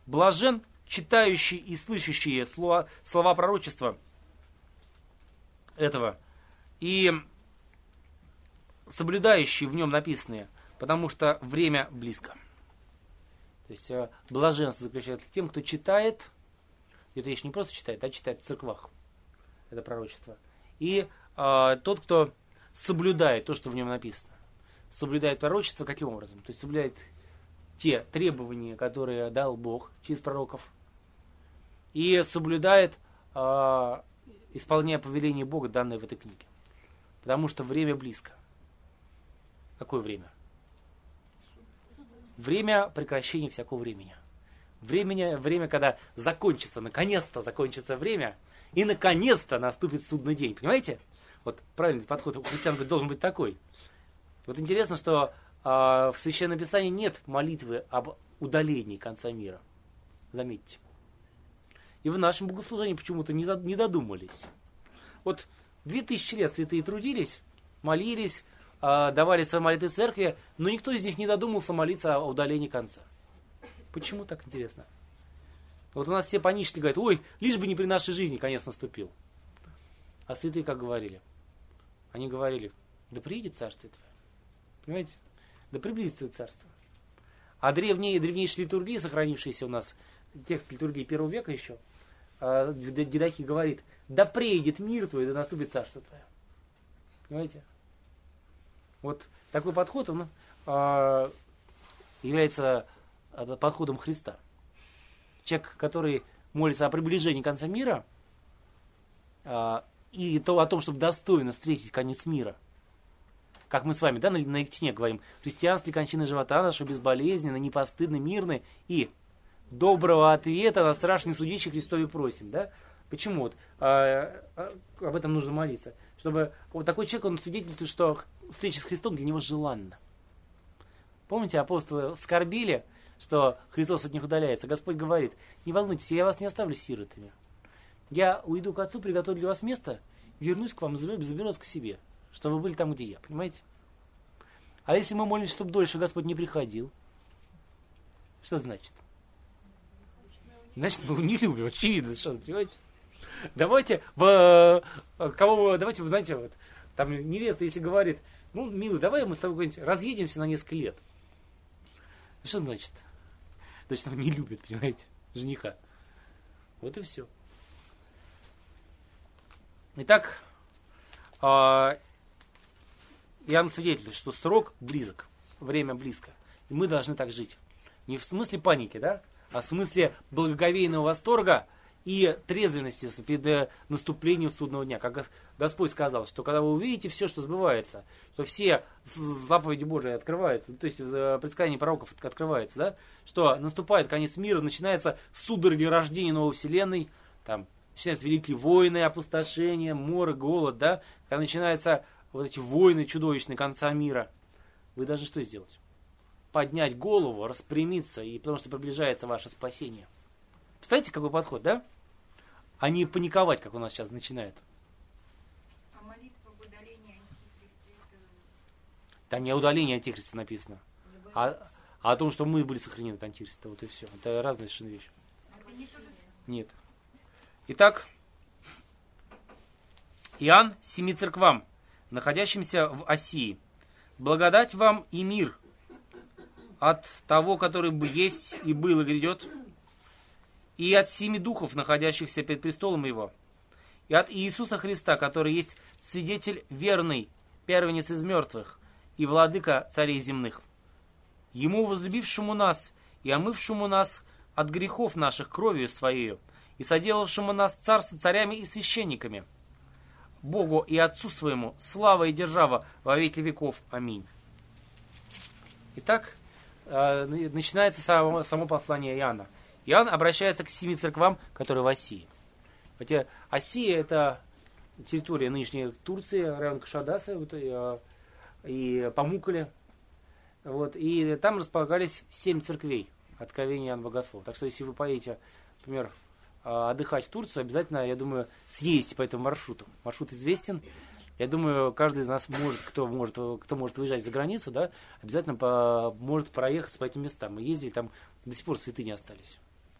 блажен, читающий и слышащий слова пророчества этого и соблюдающий в нем написанные, потому что время близко. То есть блаженство заключается в тем, кто читает, это речь не просто читает, а читает в церквах, это пророчество. И тот, кто соблюдает то, что в нем написано. Соблюдает пророчество каким образом? То есть соблюдает те требования, которые дал Бог через пророков. И соблюдает, исполняя повеление Бога, данное в этой книге. Потому что время близко. Какое время? Время прекращения всякого времени. Время, когда закончится, наконец-то закончится время, и наконец-то наступит судный день. Понимаете? Вот правильный подход у христиан должен быть такой. Вот интересно, что в Священном Писании нет молитвы об удалении конца мира. Заметьте. И в нашем богослужении почему-то не додумались. Вот 2000 лет святые трудились, молились, давали свои молитвы в церкви, но никто из них не додумался молиться о удалении конца. Почему так интересно? Вот у нас все панически говорят, ой, лишь бы не при нашей жизни конец наступил. А святые как говорили? Они говорили, да приедет царствие твое. Понимаете? Да приблизится царство. А древнейшие литургии, сохранившиеся у нас, текст литургии 1 века еще, Дидахи говорит, да приедет мир твой, да наступит царство твое. Понимаете? Вот такой подход, он является подходом Христа. Человек, который молится о приближении конца мира и о том, чтобы достойно встретить конец мира. Как мы с вами, да, на Ектине говорим, христианстве кончины живота нашего безболезненно, непостыдно, мирны и доброго ответа на страшный судичий Христове просим, да? Почему? Вот, об этом нужно молиться. Чтобы вот такой человек, он свидетельствует, что встреча с Христом для него желанна. Помните, апостолы скорбили, что Христос от них удаляется. Господь говорит, не волнуйтесь, я вас не оставлю сиротами. Я уйду к Отцу, приготовлю для вас место, вернусь к вам и заберу вас к себе, чтобы вы были там, где я. Понимаете? А если мы молимся, чтобы дольше Господь не приходил, что это значит? Значит, мы его не любим, очевидно, что, понимаете? Давайте, давайте, знаете, вот, там невеста, если говорит, ну, милый, давай мы с тобой разъедемся на несколько лет. Что это значит? Значит, он не любит, понимаете, жениха. Вот и все. Итак, Иоанн свидетельствует, что срок близок, время близко. И мы должны так жить. Не в смысле паники, да? А в смысле благоговейного восторга и трезвенности перед наступлением судного дня. Как Господь сказал, что когда вы увидите все, что сбывается, что все заповеди Божии открываются, то есть предсказания пророков открывается, да, что наступает конец мира, начинается судороги рождения новой вселенной, там начинаются великие войны, опустошения, моры, голод, да, когда начинаются вот эти войны чудовищные конца мира, вы должны что сделать? Поднять голову, распрямиться, и потому что приближается ваше спасение. Представляете, какой подход, да? А не паниковать, как у нас сейчас начинает. А молитва об удалении антихриста? Там не о удалении антихриста написано, а о том, что мы были сохранены от антихриста. Вот и все. Это разные совершенно вещи. Это не то же... Нет. Итак, Иоанн 7 церквам, находящимся в Асии. Благодать вам и мир от того, который есть и был и грядет, и от 7 духов, находящихся перед престолом Его, и от Иисуса Христа, который есть свидетель верный, первенец из мертвых и владыка царей земных. Ему, возлюбившему нас и омывшему нас от грехов наших кровью Своею, и соделавшему нас царями и священниками, Богу и Отцу Своему, слава и держава во веки веков. Аминь. Итак, начинается само послание Иоанна. Иоанн обращается к 7 церквам, которые в Асии. Хотя Асия — это территория нынешней Турции, район Кашадаса и Памуккале. Вот, и там располагались 7 церквей, Откровения Иоанна Богослова. Так что, если вы поедете, например, отдыхать в Турцию, обязательно, я думаю, съездите по этому маршруту. Маршрут известен. Я думаю, каждый из нас кто может выезжать за границу, да, обязательно может проехать по этим местам. Мы ездили, там до сих пор святыни остались.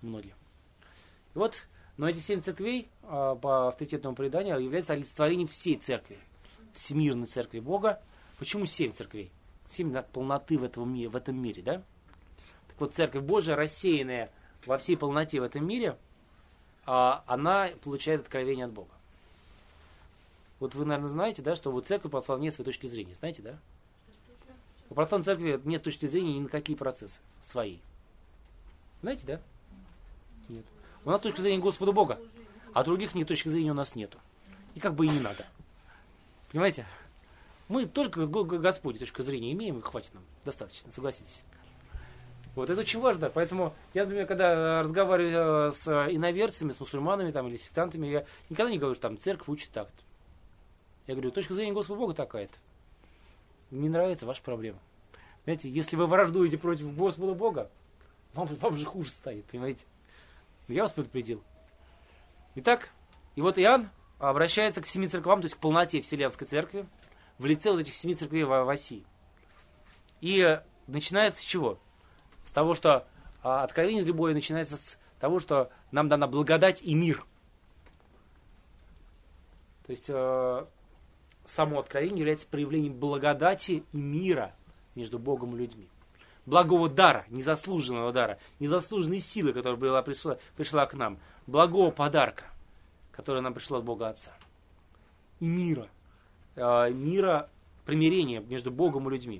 многие. И вот, но эти 7 церквей, по авторитетному преданию, являются олицетворением всей церкви, всемирной церкви Бога. Почему 7 церквей? 7 знак полноты в этом мире, да? Так вот, церковь Божия, рассеянная во всей полноте в этом мире, она получает откровение от Бога. Вот вы, наверное, знаете, да, что вот церковь православная нет своей точки зрения. Знаете, да? У православной церкви нет точки зрения ни на какие процессы свои. Знаете, да? Нет. У нас точка зрения Господа Бога, а других ни точки зрения у нас нету. И как бы и не надо. Понимаете? Мы только Господь точку зрения имеем, и хватит нам. Достаточно, согласитесь. Вот это очень важно. Поэтому я, например, когда разговариваю с иноверцами, с мусульманами там, или сектантами, я никогда не говорю, что там церковь учит так-то. Я говорю, точка зрения Господа Бога такая-то. Не нравится, ваша проблема. Знаете, если вы враждуете против Господа Бога, вам же хуже станет, понимаете? Я вас предупредил. Итак, и вот Иоанн обращается к 7 церквам, то есть к полноте Вселенской Церкви, в лице вот этих 7 церквей в России. И начинается с чего? С того, что откровение из любови начинается с того, что нам дана благодать и мир. То есть само откровение является проявлением благодати и мира между Богом и людьми. Благого дара, незаслуженного дара, незаслуженной силы, которая пришла к нам, благого подарка, который нам пришло от Бога Отца. И мира. Мира, примирения между Богом и людьми.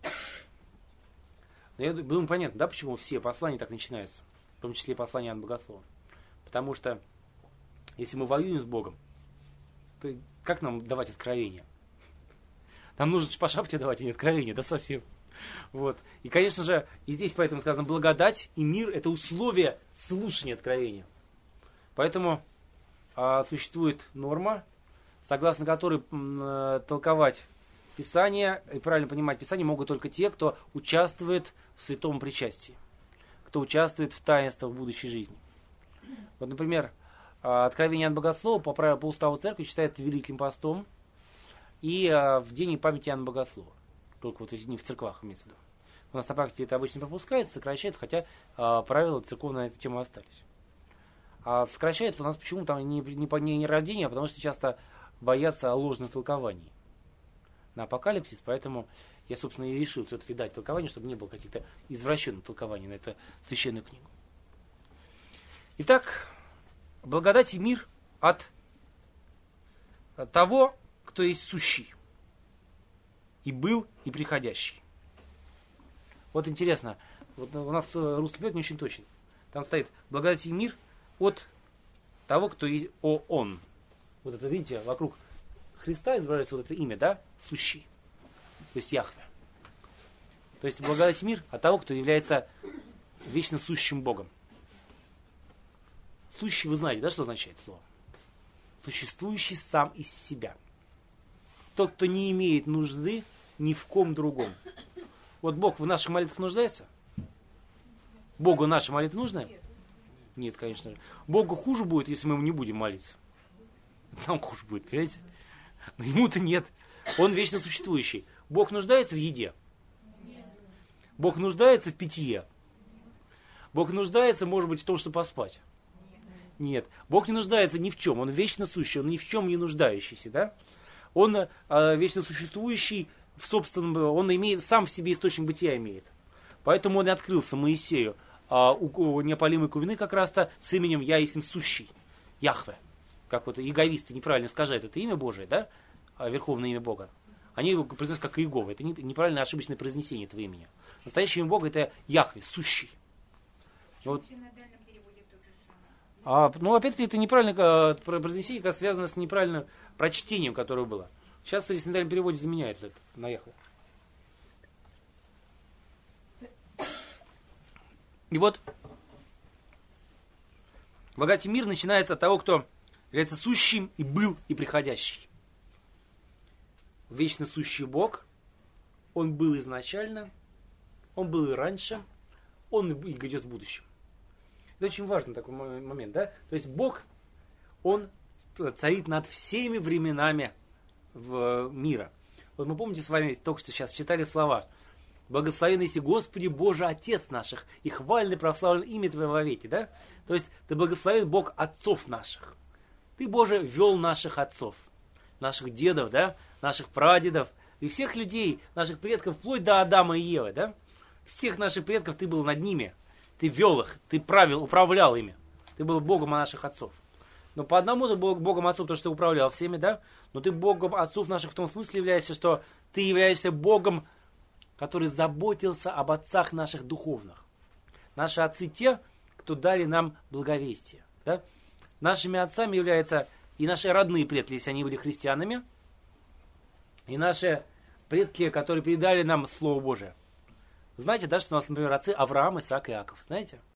Но я думаю, понятно, да, почему все послания так начинаются, в том числе послания Иоанна Богослова. Потому что, если мы воюем с Богом, то как нам давать откровение? Нам нужно по шапке давать, а не откровение, да совсем. Вот. И, конечно же, и здесь поэтому сказано, благодать и мир – это условия слушания откровения. Поэтому существует норма, согласно которой толковать Писание и правильно понимать Писание могут только те, кто участвует в святом причастии, кто участвует в таинствах будущей жизни. Вот, например, откровение от Богослова по уставу церкви читается Великим постом и в день памяти Иоанна Богослова. Только вот не в церквах имеется в виду. У нас на практике это обычно пропускается, сокращается, хотя правила церковные на эту тему остались. А сокращается у нас почему-то не рождение, а потому что часто боятся ложных толкований на апокалипсис, поэтому я, собственно, и решил все-таки дать толкование, чтобы не было каких-то извращенных толкований на эту священную книгу. Итак, благодать и мир от того, кто есть сущий, и был, и приходящий. Вот интересно, вот у нас русский перевод не очень точен. Там стоит благодать и мир от того, кто есть Он. Вот это, видите, вокруг Христа изображается вот это имя, да? Сущий. То есть Яхве. То есть благодать и мир от того, кто является вечно сущим Богом. Сущий, вы знаете, да, что означает слово? Существующий сам из себя. Тот, кто не имеет нужды ни в ком другом. Вот Бог в наших молитвах нуждается? Богу наши молитвы нужны? Нет, конечно же. Богу хуже будет, если мы ему не будем молиться. Нам хуже будет, понимаете? Но ему-то нет. Он вечно существующий. Бог нуждается в еде? Бог нуждается в питье? Бог нуждается, может быть, в том, чтобы поспать? Нет. Бог не нуждается ни в чем. Он вечно сущий, он ни в чем не нуждающийся, да? Он вечно существующий в собственном, он имеет, сам в себе источник бытия имеет. Поэтому он и открылся Моисею у неопалимой кувины как раз-то с именем «Я есть сущий», Яхве. Как вот иеговисты неправильно искажают это имя Божие, да, верховное имя Бога. Они его произносят как Иегова. Это неправильное ошибочное произнесение этого имени. Настоящее имя Бога это Яхве, сущий. Вот. Ну, опять-таки, это неправильное произнесение, как связано с неправильным прочтением, которое было. Сейчас, кстати, в синодальном переводе заменяет это на Яхве. И вот, благодать и мир начинается от того, кто является сущим и был, и приходящий. Вечно сущий Бог, Он был изначально, Он был и раньше, Он и идет в будущем. Это очень важный такой момент, да? То есть Бог, Он царит над всеми временами мира. Вот мы помните с вами, только что сейчас читали слова. Благословен иси Господи Боже Отец наших, и хвален и прославлен имя Твое вовеки, да? То есть ты благословен Бог отцов наших. Ты, Боже, вел наших отцов, наших дедов, да? Наших прадедов и всех людей, наших предков, вплоть до Адама и Евы, да? Всех наших предков ты был над ними. Ты вел их, ты правил, управлял ими. Ты был Богом наших отцов. Но по одному ты был Богом отцов, потому что ты управлял всеми, да? Но ты Богом отцов наших в том смысле являешься, что ты являешься Богом, который заботился об отцах наших духовных. Наши отцы те, кто дали нам благовестие. Да? Нашими отцами являются и наши родные предки, если они были христианами, и наши предки, которые передали нам Слово Божие. Знаете, да, что у нас, например, отцы Авраам, Исаак и Иаков. Знаете?